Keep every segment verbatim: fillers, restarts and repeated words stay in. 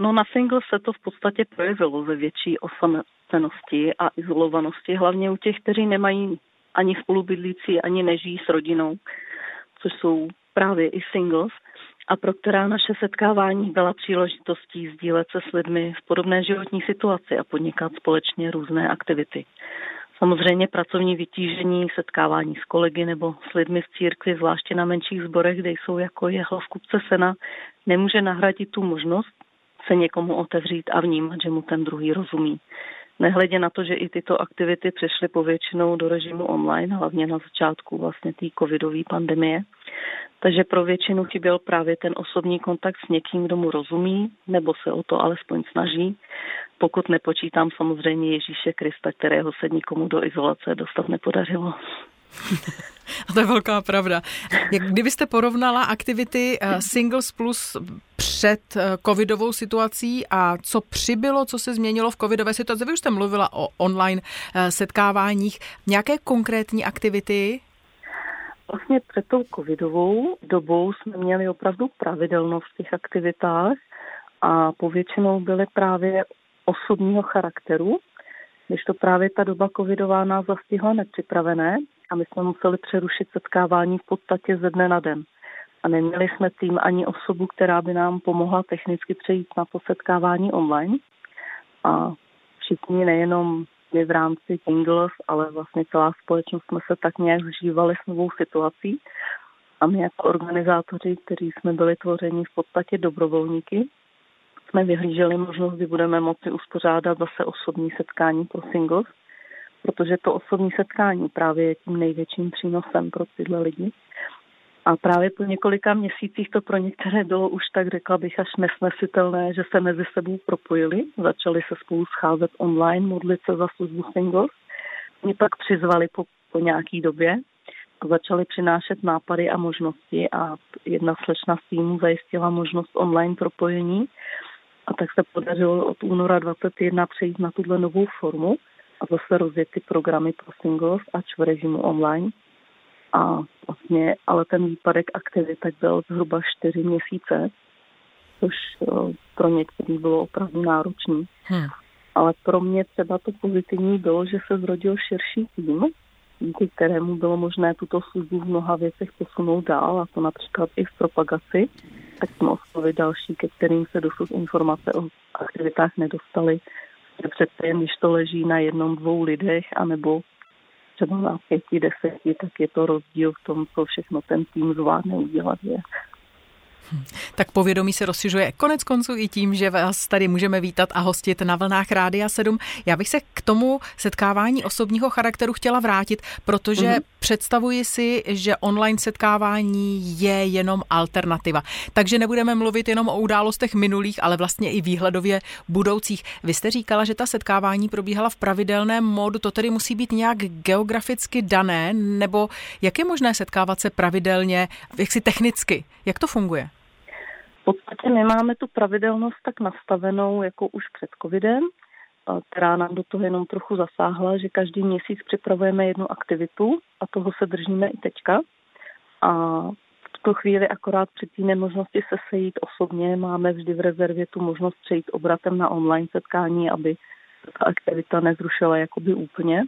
No na single se to v podstatě projevilo ve větší osamocenosti a izolovanosti, hlavně u těch, kteří nemají ani spolubydlící, ani nežijí s rodinou, což jsou právě i singles, a pro která naše setkávání byla příležitostí sdílet se s lidmi v podobné životní situaci a podnikat společně různé aktivity. Samozřejmě pracovní vytížení, setkávání s kolegy nebo s lidmi v církvi, zvláště na menších sborech, kde jsou jako jehla v kupce sena, nemůže nahradit tu možnost se někomu otevřít a vnímat, že mu ten druhý rozumí. Nehledě na to, že i tyto aktivity přešly povětšinou do režimu online, hlavně na začátku vlastně té covidové pandemie. Takže pro většinu chyběl právě ten osobní kontakt s někým, kdo mu rozumí, nebo se o to alespoň snaží, pokud nepočítám samozřejmě Ježíše Krista, kterého se nikomu do izolace dostat nepodařilo. A to je velká pravda. Jak kdybyste porovnala aktivity Singles Plus před covidovou situací a co přibylo, co se změnilo v covidové situaci? Vy už jste mluvila o online setkáváních. Nějaké konkrétní aktivity? Vlastně před tou covidovou dobou jsme měli opravdu pravidelnost v těch aktivitách a povětšinou byly právě osobního charakteru, když to právě ta doba covidová nás zastihla nepřipravené a my jsme museli přerušit setkávání v podstatě ze dne na den. A neměli jsme tým ani osobu, která by nám pomohla technicky přejít na to setkávání online. A všichni, nejenom my v rámci Singles, ale vlastně celá společnost, jsme se tak nějak zžívali s novou situací. A my jako organizátoři, kteří jsme byli tvořeni v podstatě dobrovolníky, jsme vyhlíželi možnost, kdy budeme moci uspořádat zase osobní setkání pro singles, protože to osobní setkání právě je tím největším přínosem pro tyhle lidi. A právě po několika měsících to pro některé bylo už tak, řekla bych, až nesnesitelné, že se mezi sebou propojili, začali se spolu scházet online, modlit se za službu singles. Mě pak přizvali po, po nějaký době a začali přinášet nápady a možnosti a jedna slečna z týmu zajistila možnost online propojení a tak se podařilo od února dvacet jedna přejít na tuhle novou formu a zase rozjet ty programy pro singles a v režimu online. A vlastně, ale ten výpadek aktivit tak byl zhruba čtyři měsíce, což pro některý bylo opravdu náročný. Hmm. Ale pro mě třeba to pozitivní bylo, že se zrodil širší tým, díky kterému bylo možné tuto službu v mnoha věcech posunout dál, a to například i v propagaci, tak jsme oslovili další, ke kterým se dosud informace o aktivitách nedostaly. Přece jen, když to leží na jednom, dvou lidech, anebo třeba na pěti, deseti, tak je to rozdíl v tom, co všechno ten tým zvládne udělat. Je. Tak povědomí se rozšiřuje konec konců i tím, že vás tady můžeme vítat a hostit na vlnách Rádia sedm. Já bych se k tomu setkávání osobního charakteru chtěla vrátit, protože mm-hmm. představuji si, že online setkávání je jenom alternativa. Takže nebudeme mluvit jenom o událostech minulých, ale vlastně i výhledově budoucích. Vy jste říkala, že ta setkávání probíhala v pravidelném módu, to tedy musí být nějak geograficky dané, nebo jak je možné setkávat se pravidelně, jaksi technicky? Jak to funguje? V podstatě nemáme tu pravidelnost tak nastavenou jako už před covidem, která nám do toho jenom trochu zasáhla, že každý měsíc připravujeme jednu aktivitu a toho se držíme i teďka. A v tuto chvíli akorát při té nemožnosti se sejít osobně máme vždy v rezervě tu možnost přejít obratem na online setkání, aby ta aktivita nezrušila jakoby úplně.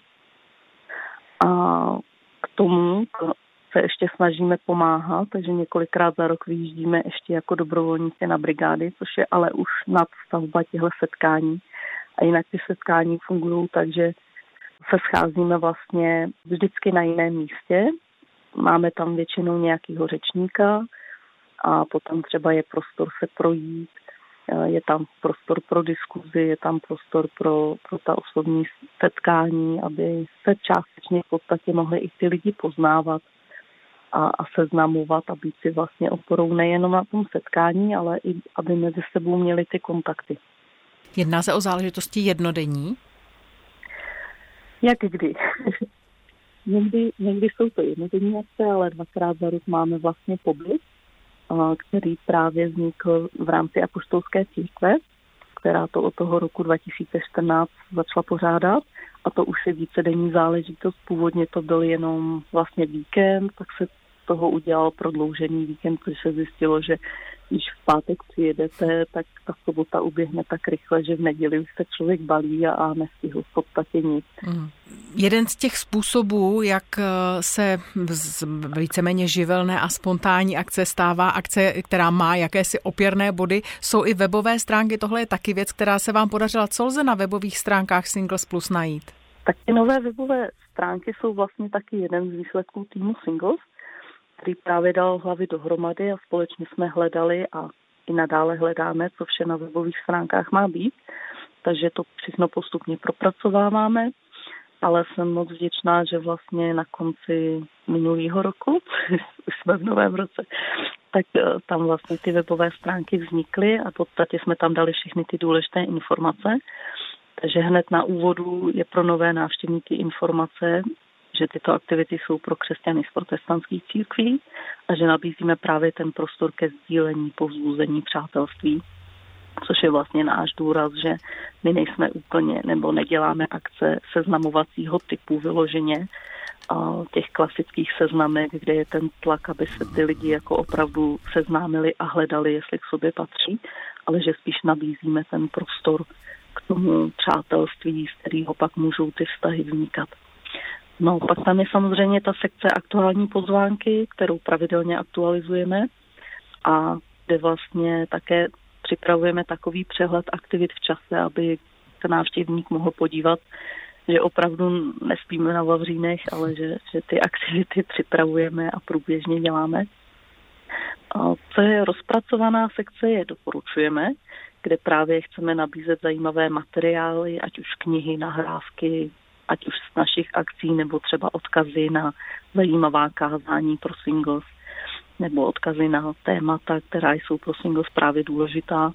A k tomu se ještě snažíme pomáhat, takže několikrát za rok vyjíždíme ještě jako dobrovolníci na brigády, což je ale už nadstavba těchto setkání. A jinak ty setkání fungují tak, že se scházíme vlastně vždycky na jiném místě. Máme tam většinou nějakého řečníka a potom třeba je prostor se projít, je tam prostor pro diskuzi, je tam prostor pro, pro ta osobní setkání, aby se částečně v podstatě mohli i ty lidi poznávat a, a seznamovat a být si vlastně oporou nejenom na tom setkání, ale i aby mezi sebou měli ty kontakty. Jedná se o záležitosti jednodenní? Jak kdy. někdy, někdy jsou to jednodenní akce, ale dvakrát za rok máme vlastně pobyt, který právě vznikl v rámci Apoštolské církve, která to od toho roku dva tisíce čtrnáct začala pořádat. A to už je vícedenní záležitost. Původně to byl jenom vlastně víkend, pak se toho udělal prodloužený víkend, protože se zjistilo, že když v pátek přijedete, tak ta sobota uběhne tak rychle, že v neděli už se člověk balí a, a nestihl v podstatě nic. Mm. Jeden z těch způsobů, jak se z víceméně živelné a spontánní akce stává akce, která má jakési opěrné body, jsou i webové stránky. Tohle je taky věc, která se vám podařila. Co lze na webových stránkách Singles Plus najít? Tak ty nové webové stránky jsou vlastně taky jeden z výsledků týmu Singles, který právě dal hlavy dohromady a společně jsme hledali a i nadále hledáme, co vše na webových stránkách má být. Takže to všechno postupně propracováváme, ale jsem moc vděčná, že vlastně na konci minulého roku, už jsme v novém roce, tak tam vlastně ty webové stránky vznikly a v podstatě jsme tam dali všechny ty důležité informace. Takže hned na úvodu je pro nové návštěvníky informace, že tyto aktivity jsou pro křesťany z protestantských církví a že nabízíme právě ten prostor ke sdílení, povzbuzení, přátelství, což je vlastně náš důraz, že my nejsme úplně nebo neděláme akce seznamovacího typu vyloženě těch klasických seznamek, kde je ten tlak, aby se ty lidi jako opravdu seznámili a hledali, jestli k sobě patří, ale že spíš nabízíme ten prostor k tomu přátelství, z kterého pak můžou ty vztahy vznikat. No, pak tam je samozřejmě ta sekce aktuální pozvánky, kterou pravidelně aktualizujeme a kde vlastně také připravujeme takový přehled aktivit v čase, aby se návštěvník mohl podívat, že opravdu nespíme na vavřínech, ale že, že ty aktivity připravujeme a průběžně děláme. A co je rozpracovaná sekce, je doporučujeme, kde právě chceme nabízet zajímavé materiály, ať už knihy, nahrávky, ať už z našich akcí, nebo třeba odkazy na zajímavá kázání pro singles, nebo odkazy na témata, která jsou pro singles právě důležitá.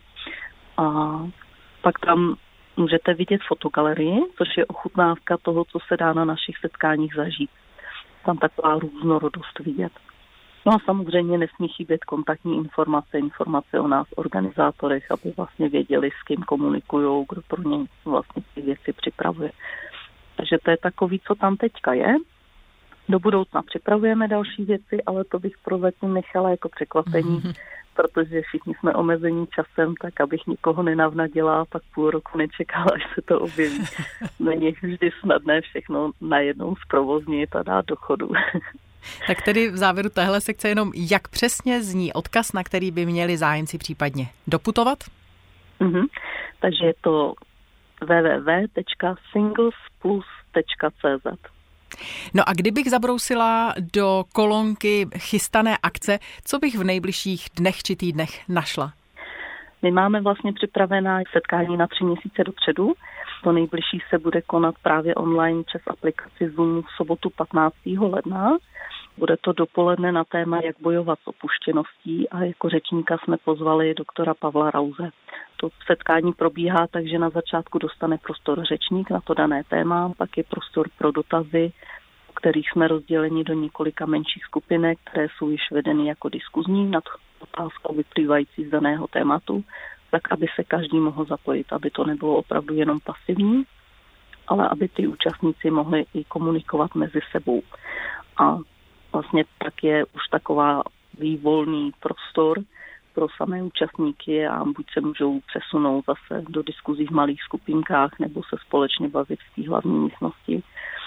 A pak tam můžete vidět fotogalerii, což je ochutnávka toho, co se dá na našich setkáních zažít. Tam taková různorodost vidět. No a samozřejmě nesmí chybět kontaktní informace, informace o nás, organizátorech, aby vlastně věděli, s kým komunikujou, kdo pro ně vlastně ty věci připravuje. Takže to je takový, co tam teďka je. Do budoucna připravujeme další věci, ale to bych prozatím nechala jako překvapení, mm-hmm. protože všichni jsme omezení časem, tak abych nikoho nenavnadila a pak půl roku nečekala, až se to objeví. Není vždy snadné všechno najednou zprovoznit a dát do chodu. Tak tedy v závěru téhle sekce jenom, jak přesně zní odkaz, na který by měli zájemci případně doputovat? Mm-hmm. Takže je to w w w tečka singles plus tečka c z. No a kdybych zabrousila do kolonky chystané akce, co bych v nejbližších dnech či týdnech našla? My máme vlastně připravená setkání na tři měsíce dopředu. To nejbližší se bude konat právě online přes aplikaci Zoom v sobotu patnáctého ledna. Bude to dopoledne na téma, jak bojovat s opuštěností a jako řečníka jsme pozvali doktora Pavla Rauze. To setkání probíhá, takže na začátku dostane prostor řečník na to dané téma, pak je prostor pro dotazy, o kterých jsme rozděleni do několika menších skupinek, které jsou již vedeny jako diskuzní nad otázkou vyplývající z daného tématu, tak aby se každý mohl zapojit, aby to nebylo opravdu jenom pasivní, ale aby ty účastníci mohli i komunikovat mezi sebou. A vlastně tak je už taková vývolný prostor pro samé účastníky a buď se můžou přesunout zase do diskuzí v malých skupinkách nebo se společně bavit v té hlavní místnosti.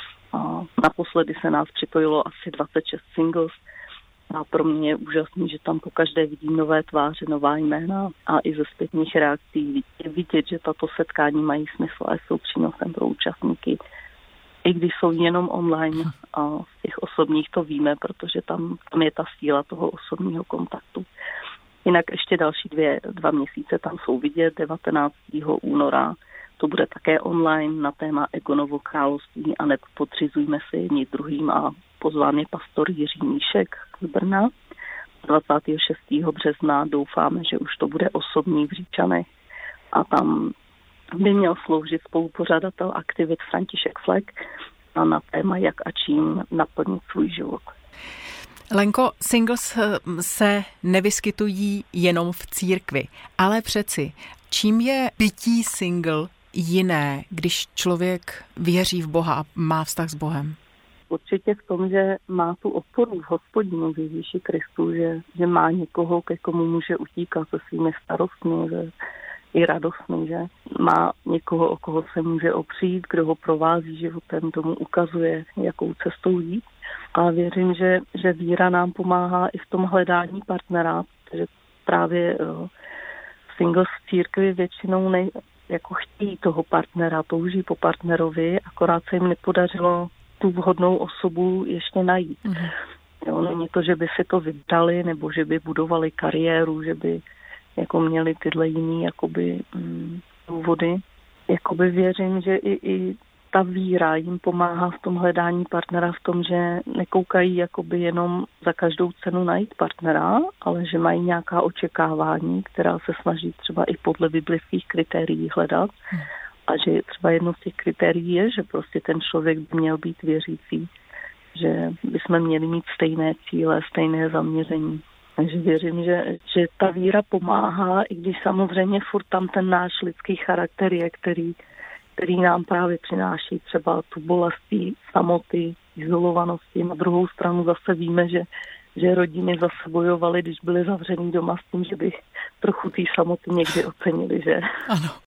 A naposledy se nás připojilo asi dvacet šest singles a pro mě je úžasný, že tam po každé vidím nové tváře, nová jména a i ze zpětných reakcí je vidět, že tato setkání mají smysl a jsou přínosem pro účastníky. I když jsou jenom online a z těch osobních to víme, protože tam, tam je ta síla toho osobního kontaktu. Jinak ještě další dvě, dva měsíce tam jsou vidět, devatenáctého února. To bude také online na téma Egonovo království a nepodřizujme se jedni druhým a pozván je pastor Jiří Míšek z Brna. dvacátého šestého března doufáme, že už to bude osobní v Říčanech a tam by měl sloužit spolupořadatel aktivit František Flek a na téma jak a čím naplnit svůj život. Lenko, singles se nevyskytují jenom v církvi, ale přeci, čím je bytí single jiné, když člověk věří v Boha a má vztah s Bohem? určitě v tom, že má tu oporu v Hospodinu, v Ježíši Kristu, že, že má někoho, ke komu může utíkat se svými starostmi, že i radostmi, že má někoho, o koho se může opřít, kdo ho provází životem, tomu ukazuje, jakou cestou jít. A věřím, že, že víra nám pomáhá i v tom hledání partnera, protože právě uh, singles v církvi většinou nej, jako chtějí toho partnera, touží po partnerovi, akorát se jim nepodařilo tu vhodnou osobu ještě najít. Mm-hmm. Jo, není to, že by si to vybrali, nebo že by budovali kariéru, že by jako měli tyhle jiný jakoby mm, důvody. Jakoby věřím, že i, i ta víra jim pomáhá v tom hledání partnera, v tom, že nekoukají jakoby jenom za každou cenu najít partnera, ale že mají nějaká očekávání, která se snaží třeba i podle biblických kritérií hledat. Hmm. A že třeba jedno z těch kritérií je, že prostě ten člověk by měl být věřící, že bychom měli mít stejné cíle, stejné zaměření. Takže věřím, že, že ta víra pomáhá, i když samozřejmě furt tam ten náš lidský charakter je, který, který nám právě přináší třeba tu bolestí, samoty, izolovanosti. Na druhou stranu zase víme, že, že rodiny zase bojovaly, když byly zavřený doma s tím, že by trochu té samoty někdy ocenili, že? Ano.